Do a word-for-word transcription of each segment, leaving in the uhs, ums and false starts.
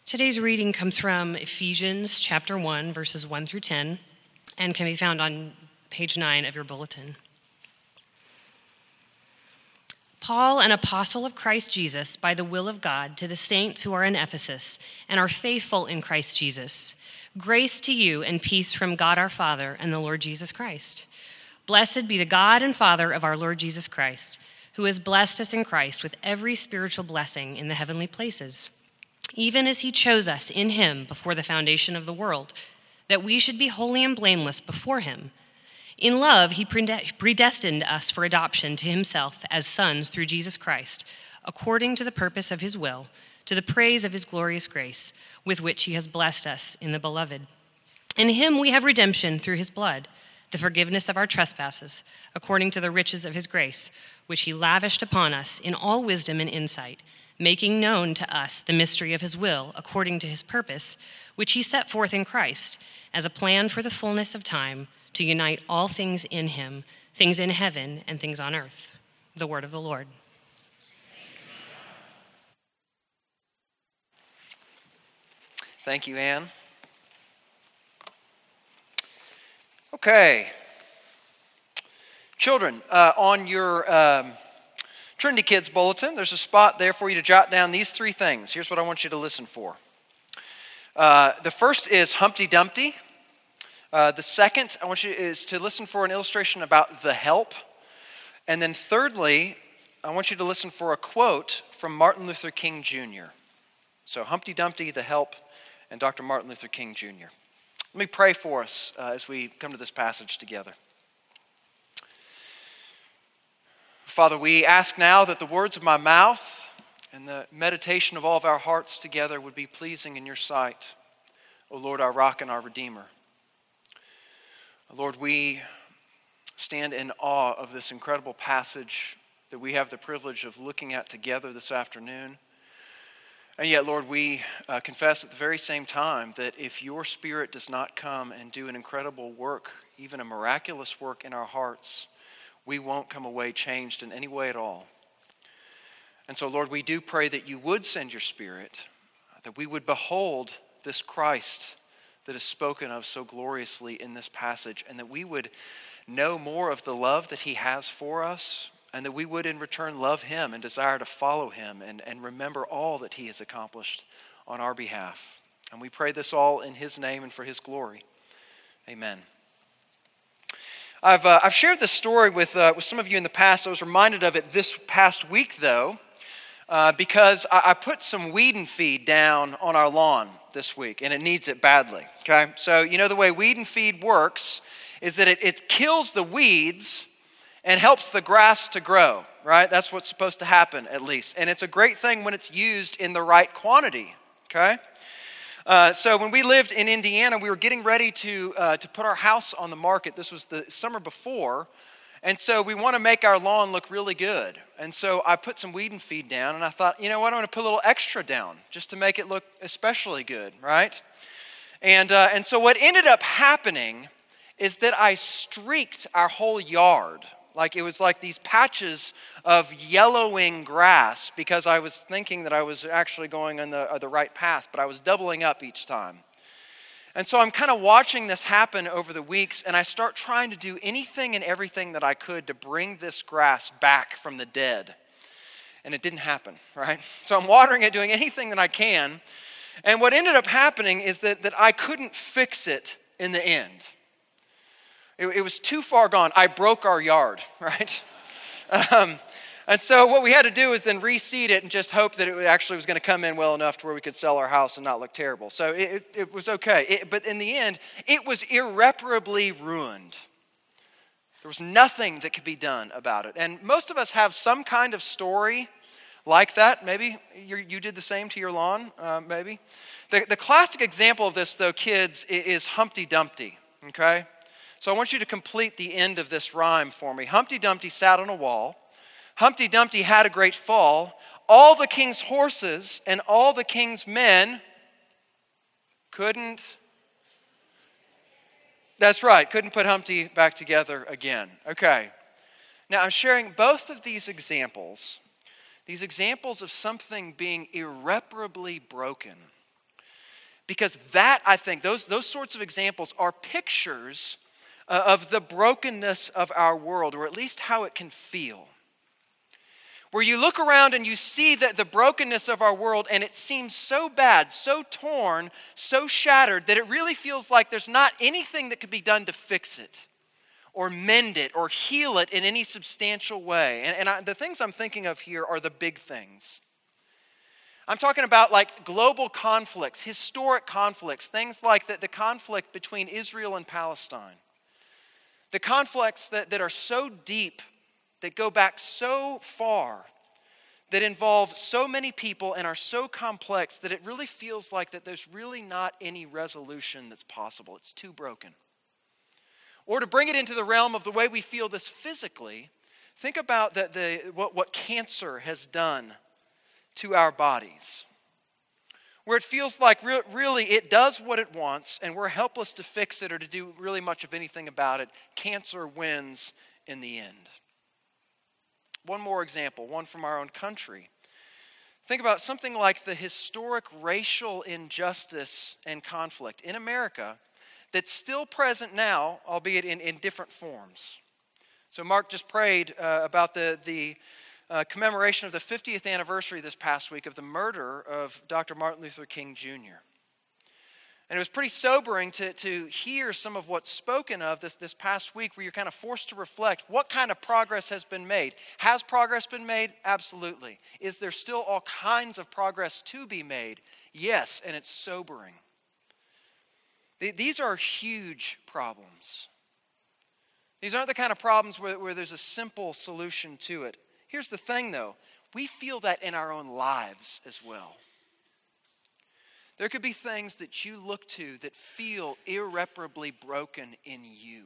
Today's reading comes from Ephesians chapter one, verses one through ten, and can be found on page nine of your bulletin. Paul, an apostle of Christ Jesus, by the will of God, to the saints who are in Ephesus and are faithful in Christ Jesus, grace to you and peace from God our Father and the Lord Jesus Christ. Blessed be the God and Father of our Lord Jesus Christ, who has blessed us in Christ with every spiritual blessing in the heavenly places, even as he chose us in him before the foundation of the world, that we should be holy and blameless before him. In love, he predestined us for adoption to himself as sons through Jesus Christ, according to the purpose of his will, to the praise of his glorious grace, with which he has blessed us in the beloved. In him we have redemption through his blood, the forgiveness of our trespasses, according to the riches of his grace, which he lavished upon us in all wisdom and insight, making known to us the mystery of his will, according to his purpose, which he set forth in Christ, as a plan for the fullness of time, to unite all things in him, things in heaven and things on earth. The word of the Lord. Thank you, Anne. Okay. Children, uh, on your um, Trinity Kids bulletin, there's a spot there for you to jot down these three things. Here's what I want you to listen for. Uh, the first is Humpty Dumpty. Uh, the second I want you is to listen for an illustration about the help. And then thirdly, I want you to listen for a quote from Martin Luther King Junior So Humpty Dumpty, the help, and Doctor Martin Luther King Junior Let me pray for us uh, as we come to this passage together. Father, we ask now that the words of my mouth and the meditation of all of our hearts together would be pleasing in your sight, O Lord, our rock and our redeemer. Lord, we stand in awe of this incredible passage that we have the privilege of looking at together this afternoon. And yet, Lord, we uh, confess at the very same time that if your Spirit does not come and do an incredible work, even a miraculous work in our hearts, we won't come away changed in any way at all. And so, Lord, we do pray that you would send your Spirit, that we would behold this Christ that is spoken of so gloriously in this passage, and that we would know more of the love that he has for us, and that we would in return love him and desire to follow him and, and remember all that he has accomplished on our behalf. And we pray this all in his name and for his glory. Amen. I've uh, I've shared this story with uh, with some of you in the past. I was reminded of it this past week, though, uh, because I, I put some weed and feed down on our lawn this week, and it needs it badly. Okay, so you know the way weed and feed works is that it, it kills the weeds and helps the grass to grow. Right, that's what's supposed to happen, at least, and it's a great thing when it's used in the right quantity. Okay. Uh, so when we lived in Indiana, we were getting ready to uh, to put our house on the market. This was the summer before, and so we want to make our lawn look really good. And so I put some weed and feed down, and I thought, you know what, I'm going to put a little extra down just to make it look especially good, right? And uh, and so what ended up happening is that I streaked our whole yard. Like it was like these patches of yellowing grass because I was thinking that I was actually going on the, uh, the right path, but I was doubling up each time. And so I'm kind of watching this happen over the weeks, and I start trying to do anything and everything that I could to bring this grass back from the dead. And it didn't happen, right? So I'm watering it, doing anything that I can. And what ended up happening is that, that I couldn't fix it in the end. It, it was too far gone. I broke our yard, right? Um, and so what we had to do is then reseed it and just hope that it actually was going to come in well enough to where we could sell our house and not look terrible. So it, it, it was okay. It, but in the end, it was irreparably ruined. There was nothing that could be done about it. And most of us have some kind of story like that. Maybe you you did the same to your lawn, uh, maybe. The, the classic example of this, though, kids, is Humpty Dumpty, okay? So I want you to complete the end of this rhyme for me. Humpty Dumpty sat on a wall. Humpty Dumpty had a great fall. All the king's horses and all the king's men couldn't, that's right, couldn't put Humpty back together again. Okay. Now I'm sharing both of these examples, these examples of something being irreparably broken, Because that, I think, those, those sorts of examples are pictures uh, of the brokenness of our world, or at least how it can feel. Where you look around and you see that the brokenness of our world, and it seems so bad, so torn, so shattered, that it really feels like there's not anything that could be done to fix it, or mend it, or heal it in any substantial way. And, and I, the things I'm thinking of here are the big things. I'm talking about like global conflicts, historic conflicts, things like the, the conflict between Israel and Palestine. The conflicts that, that are so deep, that go back so far, that involve so many people and are so complex that it really feels like that there's really not any resolution that's possible. It's too broken. Or to bring it into the realm of the way we feel this physically, think about the, the, what, what cancer has done to our bodies. Where it feels like re- really it does what it wants and we're helpless to fix it or to do really much of anything about it. Cancer wins in the end. One more example, one from our own country. Think about something like the historic racial injustice and conflict in America that's still present now, albeit in, in different forms. So Mark just prayed uh, about the, the uh, commemoration of the fiftieth anniversary this past week of the murder of Doctor Martin Luther King Junior And it was pretty sobering to, to hear some of what's spoken of this, this past week, where you're kind of forced to reflect what kind of progress has been made. Has progress been made? Absolutely. Is there still all kinds of progress to be made? Yes, and it's sobering. These are huge problems. These aren't the kind of problems where, where there's a simple solution to it. Here's the thing, though. We feel that in our own lives as well. There could be things that you look to that feel irreparably broken in you.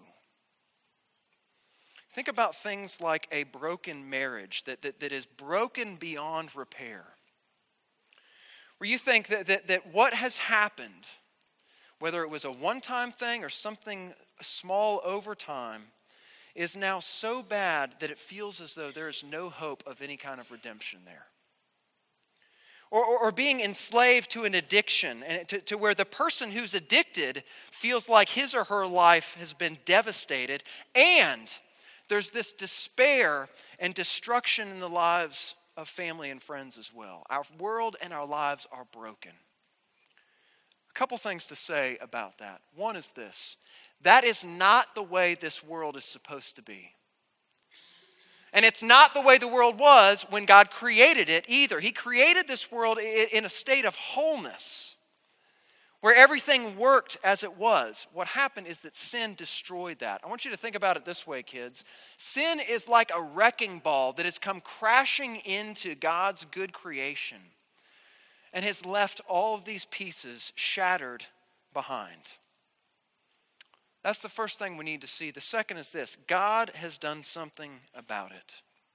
Think about things like a broken marriage that, that, that is broken beyond repair. Where you think that, that, that what has happened, whether it was a one-time thing or something small over time, is now so bad that it feels as though there is no hope of any kind of redemption there. Or, or, or being enslaved to an addiction, and to, to where the person who's addicted feels like his or her life has been devastated, and there's this despair and destruction in the lives of family and friends as well. Our world and our lives are broken. A couple things to say about that. One is this: that is not the way this world is supposed to be. And it's not the way the world was when God created it either. He created this world in a state of wholeness, where everything worked as it was. What happened is that sin destroyed that. I want you to think about it this way, kids. Sin is like a wrecking ball that has come crashing into God's good creation and has left all of these pieces shattered behind. That's the first thing we need to see. The second is this: God has done something about it.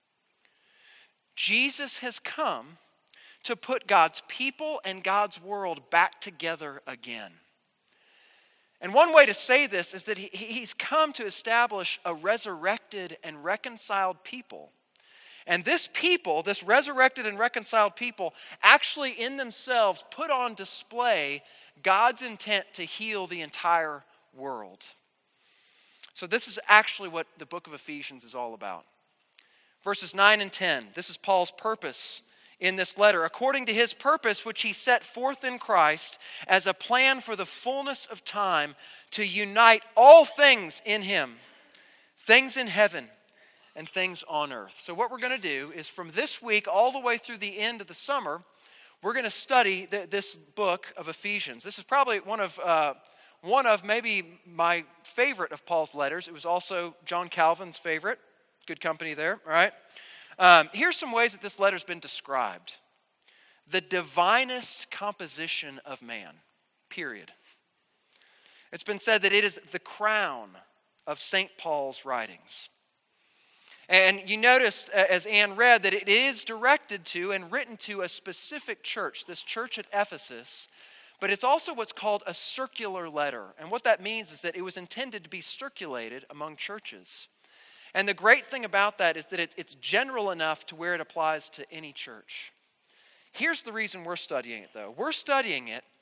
Jesus has come to put God's people and God's world back together again. And one way to say this is that he, he's come to establish a resurrected and reconciled people. And this people, this resurrected and reconciled people, actually in themselves put on display God's intent to heal the entire world. So this is actually what the book of Ephesians is all about. Verses nine and ten, this is Paul's purpose in this letter. According to his purpose, which he set forth in Christ as a plan for the fullness of time, to unite all things in him, things in heaven and things on earth. So what we're going to do is, from this week all the way through the end of the summer, we're going to study the, this book of Ephesians. This is probably one of uh, one of maybe my favorite of Paul's letters. It was also John Calvin's favorite. Good company there, all right? Um, here's some ways that this letter's been described. The divinest composition of man, period. It's been said that it is the crown of Saint Paul's writings. And you noticed, as Anne read, that it is directed to and written to a specific church, this church at Ephesus, but it's also what's called a circular letter. And what that means is that it was intended to be circulated among churches. And the great thing about that is that it, it's general enough to where it applies to any church. Here's the reason we're studying it, though. We're studying it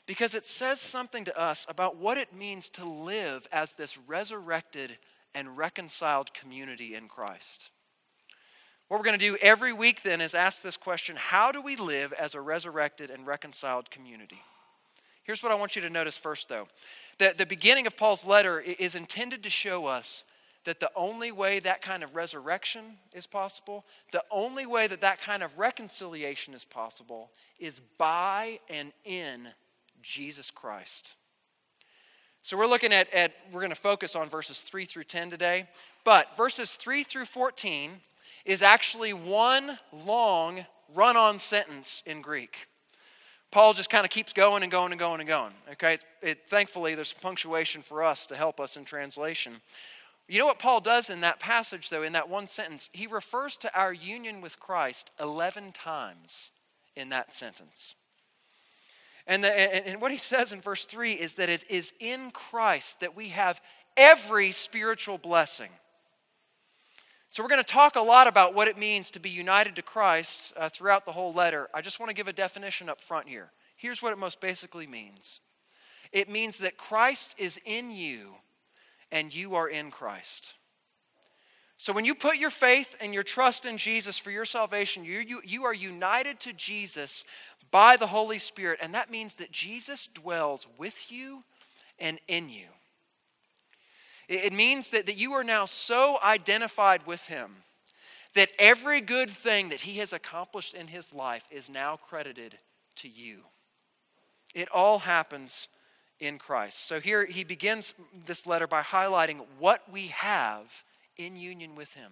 because it says something to us about what it means to live as this resurrected and reconciled community in Christ. What we're going to do every week then is ask this question: how do we live as a resurrected and reconciled community? Here's what I want you to notice first, though. The, the beginning of Paul's letter is intended to show us that the only way that kind of resurrection is possible, the only way that that kind of reconciliation is possible, is by and in Jesus Christ. So we're looking at, at we're going to focus on verses three through ten today, but verses three through fourteen is actually one long run-on sentence in Greek. Paul just kind of keeps going and going and going and going. Okay, it, it, thankfully there's punctuation for us to help us in translation. You know what Paul does in that passage, though, in that one sentence? He refers to our union with Christ eleven times in that sentence. And, the, and what he says in verse three is that it is in Christ that we have every spiritual blessing. So we're going to talk a lot about what it means to be united to Christ uh, throughout the whole letter. I just want to give a definition up front here. Here's what it most basically means. It means that Christ is in you and you are in Christ. So when you put your faith and your trust in Jesus for your salvation, you, you, you are united to Jesus by the Holy Spirit. And that means that Jesus dwells with you and in you. It means that, that you are now so identified with him that every good thing that he has accomplished in his life is now credited to you. It all happens in Christ. So here he begins this letter by highlighting what we have in union with him.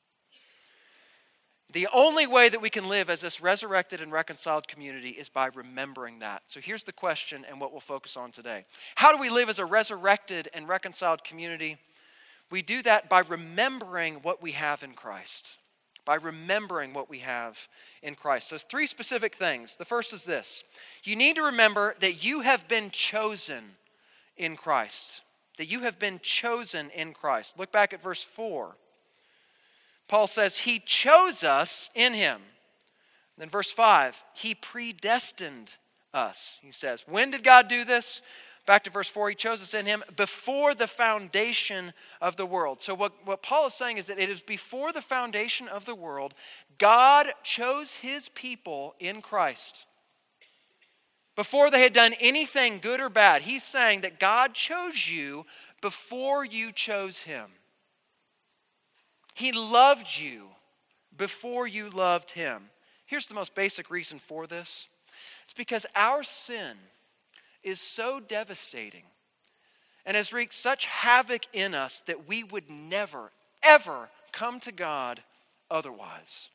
The only way that we can live as this resurrected and reconciled community is by remembering that. So here's the question and what we'll focus on today. How do we live as a resurrected and reconciled community? We do that by remembering what we have in Christ. By remembering what we have in Christ. So three specific things. The first is this. You need to remember that you have been chosen in Christ. That you have been chosen in Christ. Look back at verse four. Paul says, he chose us in him. Then verse five, he predestined us, he says. When did God do this? Back to verse four, he chose us in him before the foundation of the world. So what, what Paul is saying is that it is before the foundation of the world, God chose his people in Christ. Before they had done anything good or bad, he's saying that God chose you before you chose him. He loved you before you loved him. Here's the most basic reason for this. It's because our sin is so devastating and has wreaked such havoc in us that we would never, ever come to God otherwise.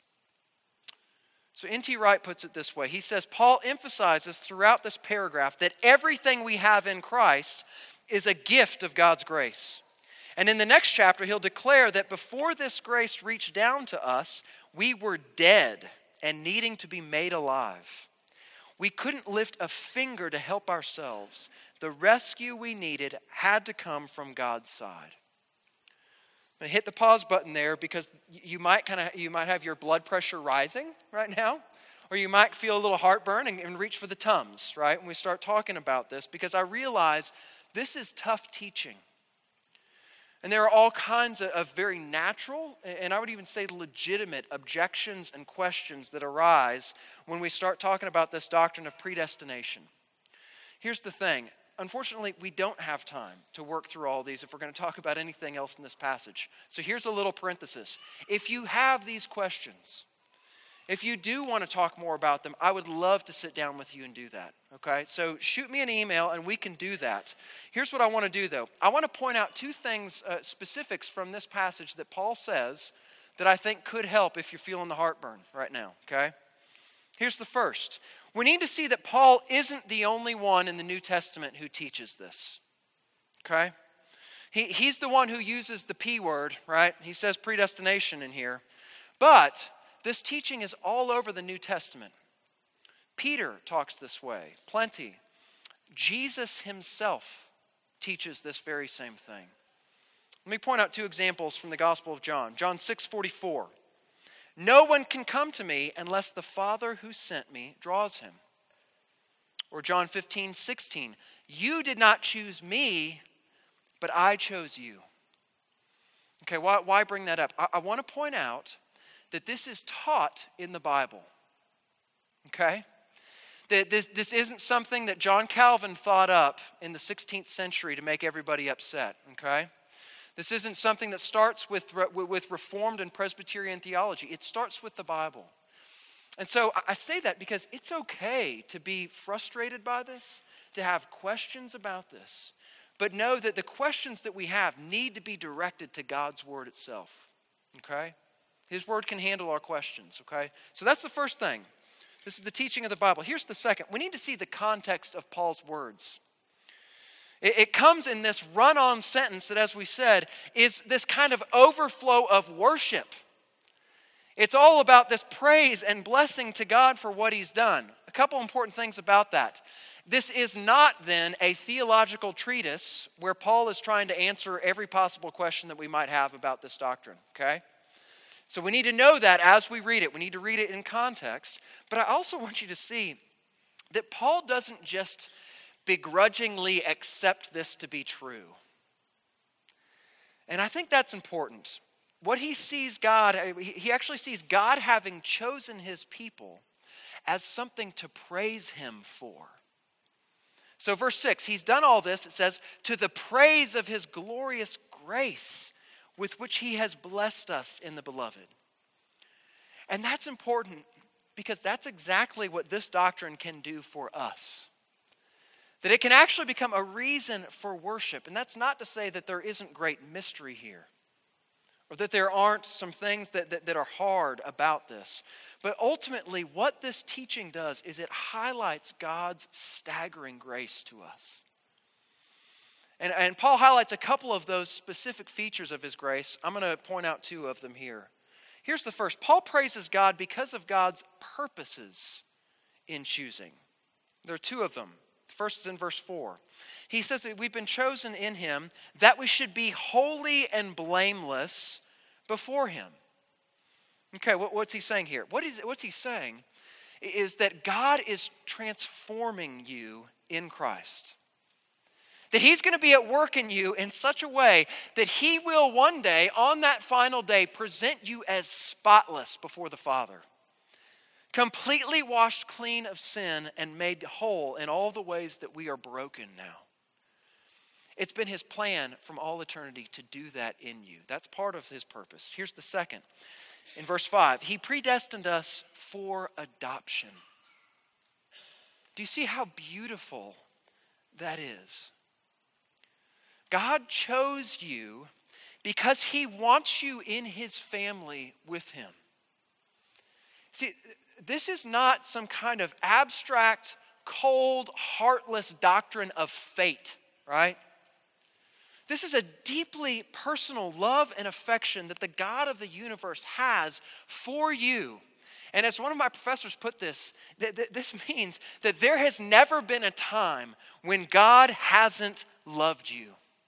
So N T Wright puts it this way. He says, Paul emphasizes throughout this paragraph that everything we have in Christ is a gift of God's grace. And in the next chapter, he'll declare that before this grace reached down to us, we were dead and needing to be made alive. We couldn't lift a finger to help ourselves. The rescue we needed had to come from God's side. I'm going to hit the pause button there because you might kind of you might have your blood pressure rising right now, or you might feel a little heartburn and, and reach for the Tums, right, when we start talking about this, because I realize this is tough teaching. And there are all kinds of, of very natural, and I would even say legitimate objections and questions that arise when we start talking about this doctrine of predestination. Here's the thing. Unfortunately, we don't have time to work through all these if we're going to talk about anything else in this passage. So here's a little parenthesis. If you have these questions, if you do want to talk more about them, I would love to sit down with you and do that, okay? So shoot me an email and we can do that. Here's what I want to do, though. I want to point out two things, uh, specifics from this passage that Paul says that I think could help if you're feeling the heartburn right now, okay? Here's the first. We need to see that Paul isn't the only one in the New Testament who teaches this, okay? He, he's the one who uses the P word, right? He says predestination in here. But this teaching is all over the New Testament. Peter talks this way, plenty. Jesus himself teaches this very same thing. Let me point out two examples from the Gospel of John. John six forty-four. No one can come to me unless the Father who sent me draws him. Or John fifteen, sixteen, you did not choose me, but I chose you. Okay, why, why bring that up? I, I want to point out that this is taught in the Bible. Okay? That this, this isn't something that John Calvin thought up in the sixteenth century to make everybody upset. Okay? This isn't something that starts with, with Reformed and Presbyterian theology. It starts with the Bible. And so I say that because it's okay to be frustrated by this, to have questions about this, but know that the questions that we have need to be directed to God's Word itself, okay? His Word can handle our questions, okay? So that's the first thing. This is the teaching of the Bible. Here's the second. We need to see the context of Paul's words. It, it comes in this run-on sentence that, as we said, is this kind of overflow of worship. It's all about this praise and blessing to God for what He's done. A couple important things about that. This is not then a theological treatise where Paul is trying to answer every possible question that we might have about this doctrine, okay? So we need to know that as we read it. We need to read it in context. But I also want you to see that Paul doesn't just begrudgingly accept this to be true. And I think that's important. What he sees God, he actually sees God having chosen His people as something to praise Him for. So verse six, He's done all this, it says, to the praise of His glorious grace with which He has blessed us in the beloved. And that's important because that's exactly what this doctrine can do for us. That it can actually become a reason for worship. And that's not to say that there isn't great mystery here, or that there aren't some things that, that, that are hard about this. But ultimately, what this teaching does is it highlights God's staggering grace to us. And, and Paul highlights a couple of those specific features of His grace. I'm going to point out two of them here. Here's the first. Paul praises God because of God's purposes in choosing. There are two of them. The first is in verse four. He says that we've been chosen in Him that we should be holy and blameless before Him. Okay, what, what's he saying here? What is, what's he saying is that God is transforming you in Christ. That He's going to be at work in you in such a way that He will one day, on that final day, present you as spotless before the Father. Completely washed clean of sin and made whole in all the ways that we are broken now. It's been His plan from all eternity to do that in you. That's part of His purpose. Here's the second. In verse five, He predestined us for adoption. Do you see how beautiful that is? God chose you because He wants you in His family with Him. See, this is not some kind of abstract, cold, heartless doctrine of fate, right? This is a deeply personal love and affection that the God of the universe has for you. And as one of my professors put this, th- th- this means that there has never been a time when God hasn't loved you.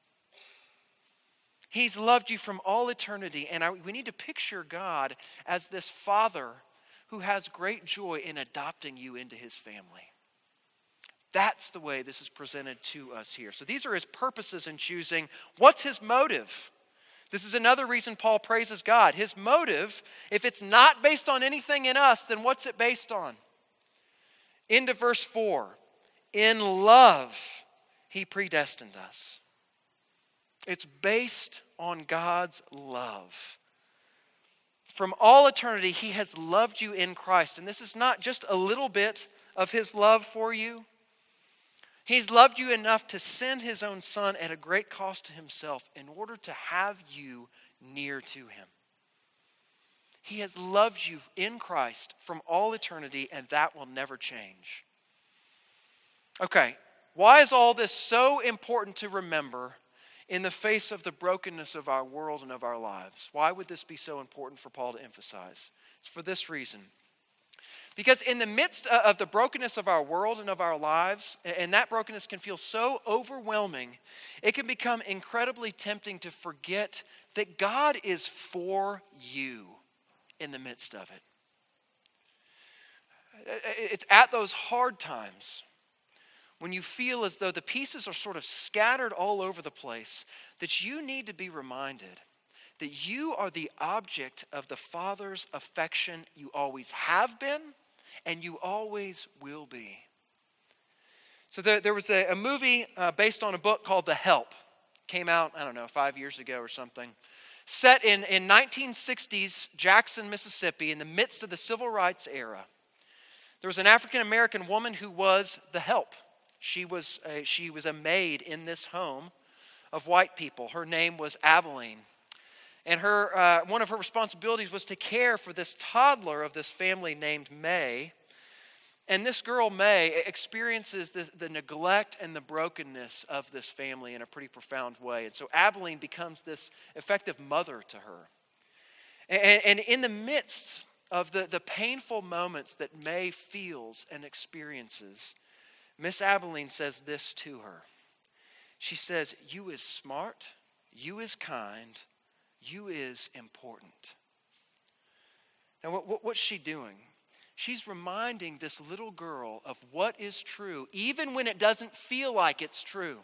He's loved you from all eternity. And I, we need to picture God as this Father who has great joy in adopting you into His family. That's the way this is presented to us here. So these are His purposes in choosing. What's His motive? This is another reason Paul praises God. His motive, if it's not based on anything in us, then what's it based on? Into verse four. In love, He predestined us. It's based on God's love. From all eternity, He has loved you in Christ. And this is not just a little bit of His love for you. He's loved you enough to send His own Son at a great cost to Himself in order to have you near to Him. He has loved you in Christ from all eternity, and that will never change. Okay, why is all this so important to remember in the face of the brokenness of our world and of our lives? Why would this be so important for Paul to emphasize? It's for this reason. Because in the midst of the brokenness of our world and of our lives, and that brokenness can feel so overwhelming, it can become incredibly tempting to forget that God is for you in the midst of it. It's at those hard times when you feel as though the pieces are sort of scattered all over the place, that you need to be reminded that you are the object of the Father's affection. You always have been, and you always will be. So there, there was a, a movie uh, based on a book called The Help. Came out, I don't know, five years ago or something. Set in, in nineteen sixties Jackson, Mississippi, in the midst of the civil rights era. There was an African-American woman who was the help. She was a, she was a maid in this home of white people. Her name was Abilene. And her uh, one of her responsibilities was to care for this toddler of this family named May. And this girl, May, experiences the, the neglect and the brokenness of this family in a pretty profound way. And so Abilene becomes this effective mother to her. And, and in the midst of the, the painful moments that May feels and experiences, Miss Abilene says this to her. She says, "You is smart, you is kind, you is important." Now, what, what, what's she doing? She's reminding this little girl of what is true, even when it doesn't feel like it's true.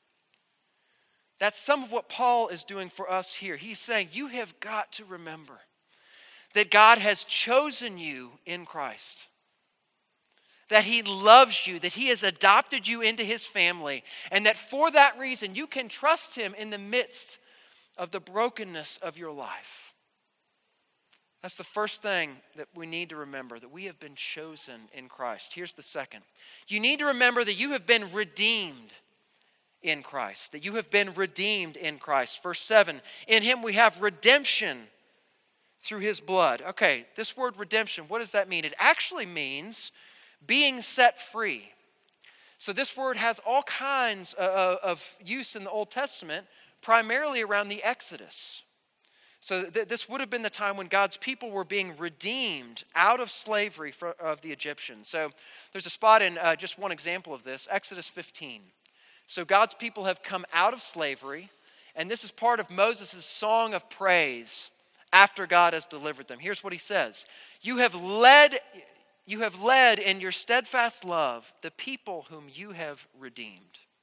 That's some of what Paul is doing for us here. He's saying, you have got to remember that God has chosen you in Christ. That He loves you, that He has adopted you into His family, and that for that reason you can trust Him in the midst of the brokenness of your life. That's the first thing that we need to remember, that we have been chosen in Christ. Here's the second. You need to remember that you have been redeemed in Christ, that you have been redeemed in Christ. Verse seven, in Him we have redemption through His blood. Okay, this word redemption, what does that mean? It actually means being set free. So this word has all kinds of use in the Old Testament, primarily around the Exodus. So th- this would have been the time when God's people were being redeemed out of slavery for, of the Egyptians. So there's a spot in uh, just one example of this, Exodus fifteen. So God's people have come out of slavery, and this is part of Moses' song of praise after God has delivered them. Here's what he says. You have led, you have led in your steadfast love the people whom you have redeemed.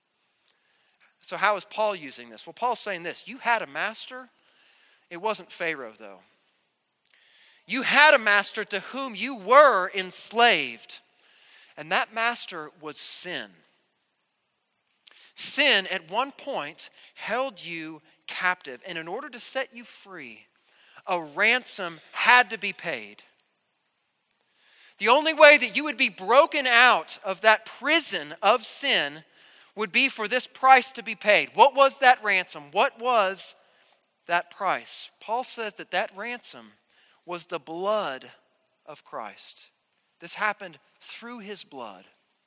So how is Paul using this? Well, Paul's saying this. You had a master. It wasn't Pharaoh, though. You had a master to whom you were enslaved, and that master was sin. Sin, at one point, held you captive, and in order to set you free, a ransom had to be paid. The only way that you would be broken out of that prison of sin would be for this price to be paid. What was that ransom? What was that price? Paul says that that ransom was the blood of Christ. This happened through His blood.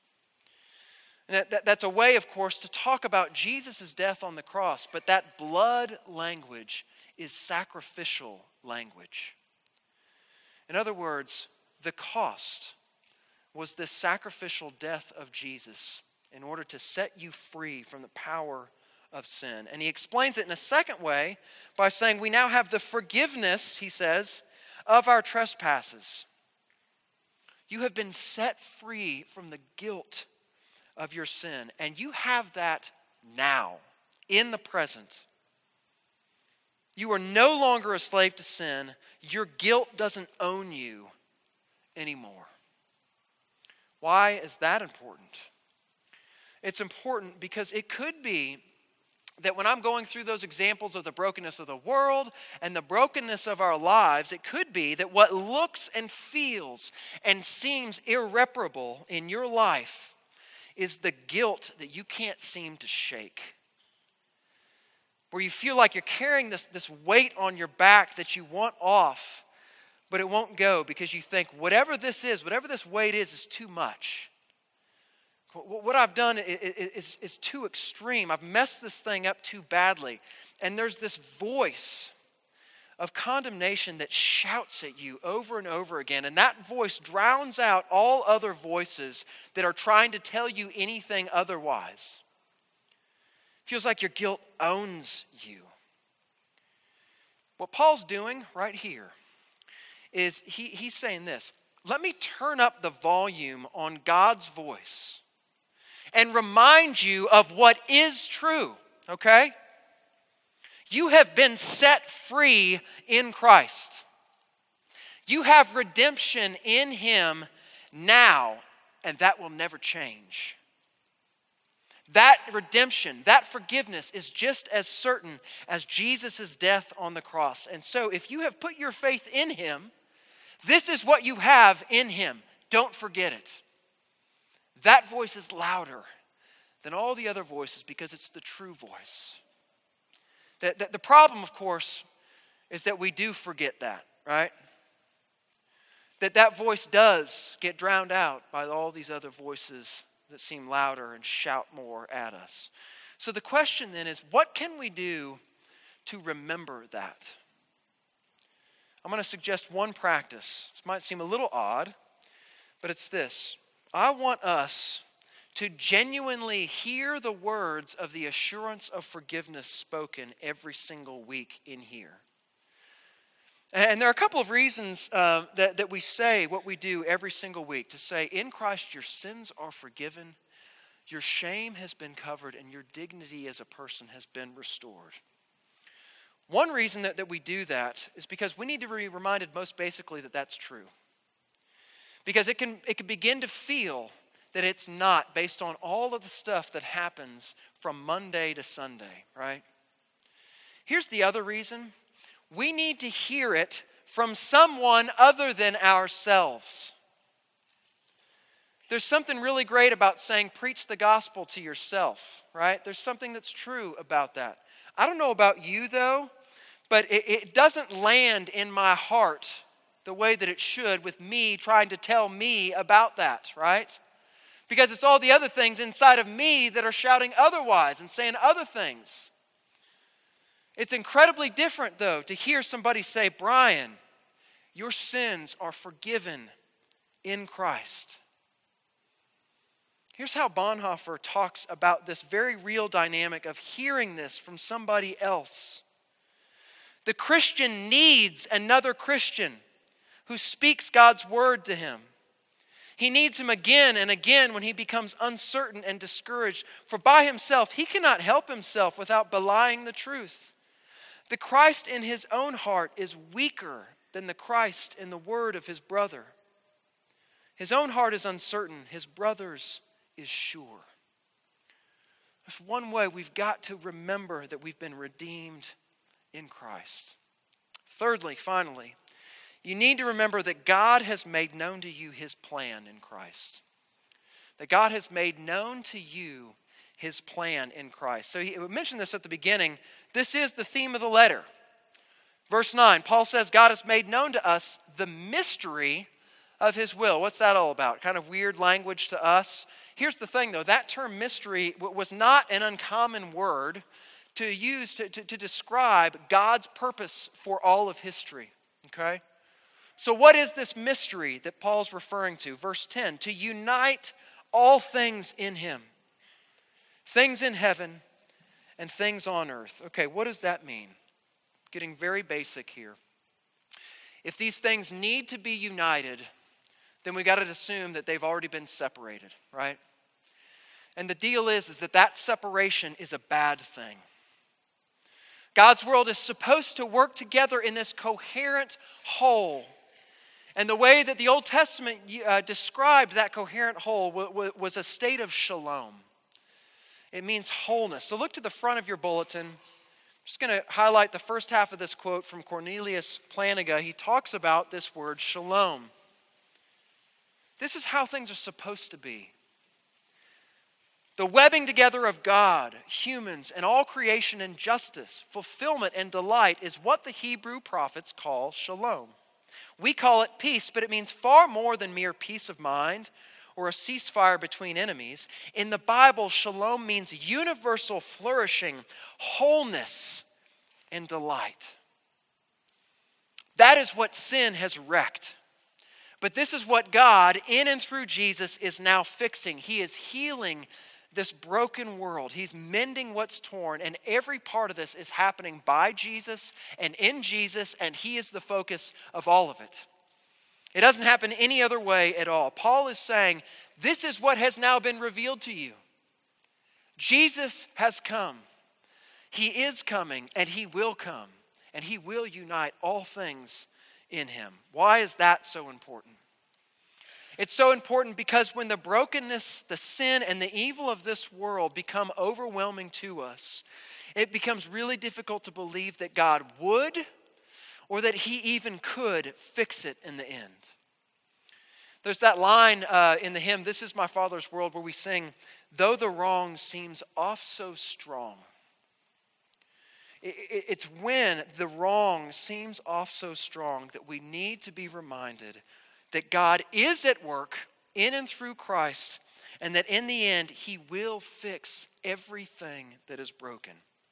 And that, that, that's a way, of course, to talk about Jesus' death on the cross, but that blood language is sacrificial language. In other words, the cost was this sacrificial death of Jesus in order to set you free from the power of sin. And he explains it in a second way by saying we now have the forgiveness, he says, of our trespasses. You have been set free from the guilt of your sin, and you have that now, in the present. You are no longer a slave to sin. Your guilt doesn't own you anymore. Why is that important? It's important because it could be that when I'm going through those examples of the brokenness of the world and the brokenness of our lives, it could be that what looks and feels and seems irreparable in your life is the guilt that you can't seem to shake. Where you feel like you're carrying this, this weight on your back that you want off, but it won't go because you think whatever this is, whatever this weight is, is too much. What I've done is, is too extreme. I've messed this thing up too badly. And there's this voice of condemnation that shouts at you over and over again. And that voice drowns out all other voices that are trying to tell you anything otherwise. It feels like your guilt owns you. What Paul's doing right here is he, he's saying this. Let me turn up the volume on God's voice. and remind you of what is true, okay? You have been set free in Christ. You have redemption in Him now, and that will never change. That redemption, that forgiveness is just as certain as Jesus' death on the cross. And so if you have put your faith in Him, this is what you have in Him. Don't forget it. That voice is louder than all the other voices because it's the true voice. The, the, the problem, of course, is that we do forget that, right? That that voice does get drowned out by all these other voices that seem louder and shout more at us. So the question then is, what can we do to remember that? I'm going to suggest one practice. This might seem a little odd, but it's this. I want us to genuinely hear the words of the assurance of forgiveness spoken every single week in here. And there are a couple of reasons uh, that, that we say what we do every single week. To say, in Christ your sins are forgiven, your shame has been covered, and your dignity as a person has been restored. One reason that, that we do that is because we need to be reminded most basically that that's true. Because it can, it can begin to feel that it's not based on all of the stuff that happens from Monday to Sunday, right? Here's the other reason. We need to hear it from someone other than ourselves. There's something really great about saying, preach the gospel to yourself, right? There's something that's true about that. I don't know about you, though, but it, it doesn't land in my heart the way that it should with me trying to tell me about that, right? Because it's all the other things inside of me that are shouting otherwise and saying other things. It's incredibly different, though, to hear somebody say, Brian, your sins are forgiven in Christ. Here's how Bonhoeffer talks about this very real dynamic of hearing this from somebody else. The Christian needs another Christian who speaks God's word to him. He needs him again and again when he becomes uncertain and discouraged. For by himself, he cannot help himself without belying the truth. The Christ in his own heart is weaker than the Christ in the word of his brother. His own heart is uncertain. His brother's is sure. That's one way we've got to remember that we've been redeemed in Christ. Thirdly, finally, you need to remember that God has made known to you His plan in Christ. That God has made known to you His plan in Christ. So he, we mentioned this at the beginning. This is the theme of the letter. Verse nine, Paul says, God has made known to us the mystery of His will. What's that all about? Kind of weird language to us. Here's the thing, though. That term mystery was not an uncommon word to use to, to, to describe God's purpose for all of history. Okay? So what is this mystery that Paul's referring to? Verse ten, to unite all things in Him. Things in heaven and things on earth. Okay, what does that mean? Getting very basic here. If these things need to be united, then we got to assume that they've already been separated, right? And the deal is, is that that separation is a bad thing. God's world is supposed to work together in this coherent whole. And the way that the Old Testament uh, described that coherent whole w- w- was a state of shalom. It means wholeness. So look to the front of your bulletin. I'm just going to highlight the first half of this quote from Cornelius Plantinga. He talks about this word shalom. This is how things are supposed to be. The webbing together of God, humans, and all creation in justice, fulfillment, and delight is what the Hebrew prophets call shalom. We call it peace, but it means far more than mere peace of mind or a ceasefire between enemies. In the Bible, shalom means universal flourishing, wholeness, and delight. That is what sin has wrecked. But this is what God, in and through Jesus, is now fixing. He is healing this broken world. He's mending what's torn, and every part of this is happening by Jesus and in Jesus, and He is the focus of all of it. It doesn't happen any other way at all. Paul is saying, this is what has now been revealed to you. Jesus has come. He is coming, and he will come, and he will unite all things in him. Why is that so important? It's so important because when the brokenness, the sin, and the evil of this world become overwhelming to us, it becomes really difficult to believe that God would or that he even could fix it in the end. There's that line uh, in the hymn, "This Is My Father's World," where we sing, "Though the wrong seems oft so strong." It, it, it's when the wrong seems oft so strong that we need to be reminded that God is at work in and through Christ, and that in the end, he will fix everything that is broken.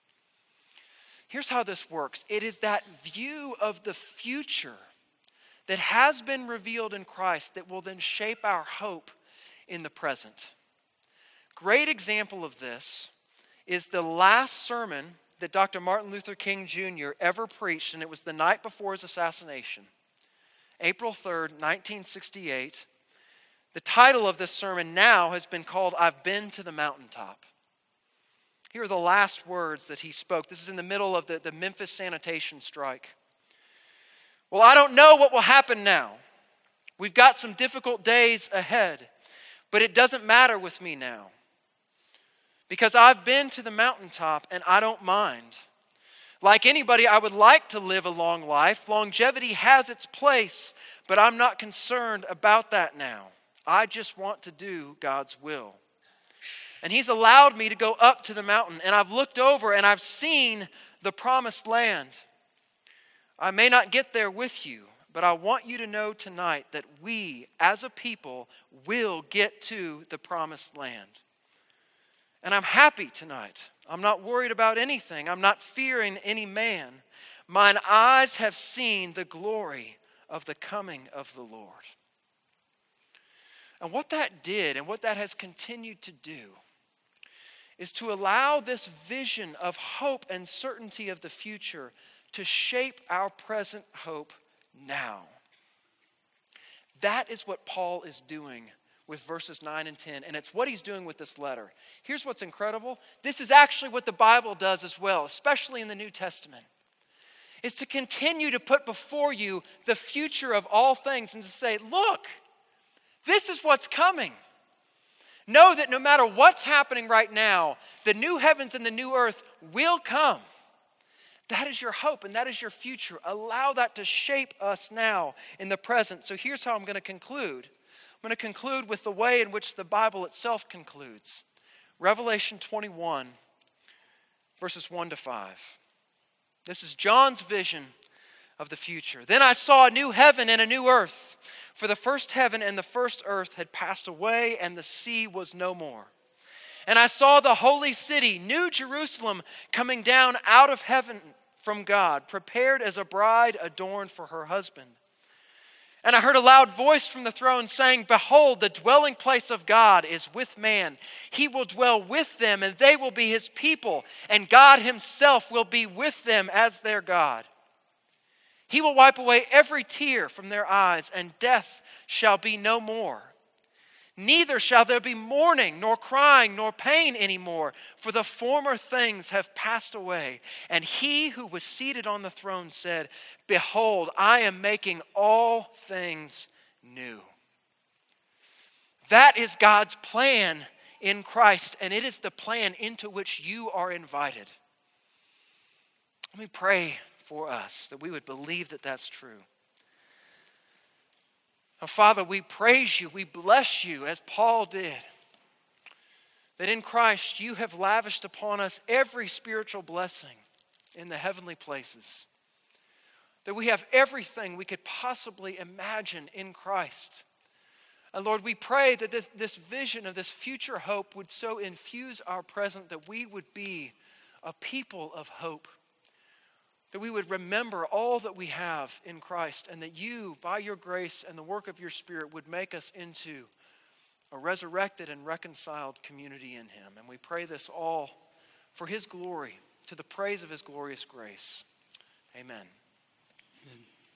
Here's how this works. It is that view of the future that has been revealed in Christ that will then shape our hope in the present. Great example of this is the last sermon that Doctor Martin Luther King Junior ever preached, and it was the night before his assassination, April third, nineteen sixty-eight. The title of this sermon now has been called, "I've Been to the Mountaintop." Here are the last words that he spoke. This is in the middle of the, the Memphis sanitation strike. "Well, I don't know what will happen now. We've got some difficult days ahead, but it doesn't matter with me now. Because I've been to the mountaintop and I don't mind. Like anybody, I would like to live a long life. Longevity has its place, but I'm not concerned about that now. I just want to do God's will. And he's allowed me to go up to the mountain, and I've looked over and I've seen the promised land. I may not get there with you, but I want you to know tonight that we, as a people, will get to the promised land. And I'm happy tonight. I'm not worried about anything. I'm not fearing any man. Mine eyes have seen the glory of the coming of the Lord." And what that did, and what that has continued to do, is to allow this vision of hope and certainty of the future to shape our present hope now. That is what Paul is doing with verses nine and ten, and it's what he's doing with this letter. Here's what's incredible. This is actually what the Bible does as well, especially in the New Testament. Is to continue to put before you the future of all things and to say, look, this is what's coming. Know that no matter what's happening right now, the new heavens and the new earth will come. That is your hope and that is your future. Allow that to shape us now in the present. So here's how I'm going to conclude. I'm going to conclude with the way in which the Bible itself concludes. Revelation twenty-one, verses one to five. This is John's vision of the future. "Then I saw a new heaven and a new earth. For the first heaven and the first earth had passed away, and the sea was no more. And I saw the holy city, New Jerusalem, coming down out of heaven from God, prepared as a bride adorned for her husband. And I heard a loud voice from the throne saying, 'Behold, the dwelling place of God is with man. He will dwell with them, and they will be his people, and God himself will be with them as their God. He will wipe away every tear from their eyes, and death shall be no more. Neither shall there be mourning, nor crying, nor pain anymore, for the former things have passed away.' And he who was seated on the throne said, 'Behold, I am making all things new.'" That is God's plan in Christ, and it is the plan into which you are invited. Let me pray for us that we would believe that that's true. Oh, Father, we praise you, we bless you as Paul did, that in Christ you have lavished upon us every spiritual blessing in the heavenly places, that we have everything we could possibly imagine in Christ. And Lord, we pray that this, this vision of this future hope would so infuse our present that we would be a people of hope, that we would remember all that we have in Christ, and that you, by your grace and the work of your Spirit, would make us into a resurrected and reconciled community in him. And we pray this all for his glory, to the praise of his glorious grace. Amen. Amen.